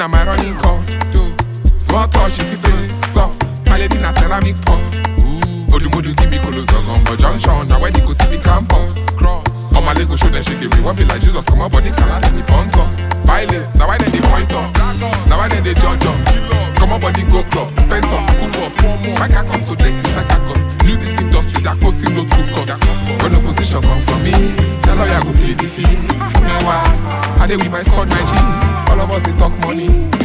na my running cost. Small touch if you play soft. Kaledi na ceramic pot. Odumodu give me Kolozogon, but junction now where they go see the campus. Cross. On my leg go show them shake me. One be like Jesus, come on body color and we punt us. Violence, now why they point us? Now why they judge us? Come on body go club, spend some football, 4 more. My car comes to take this like a cost. Music industry that costs no 2 costs. When opposition come from me, the lawyer go play the field. Meanwhile, I dey with my squad, my G. All of us they talk money.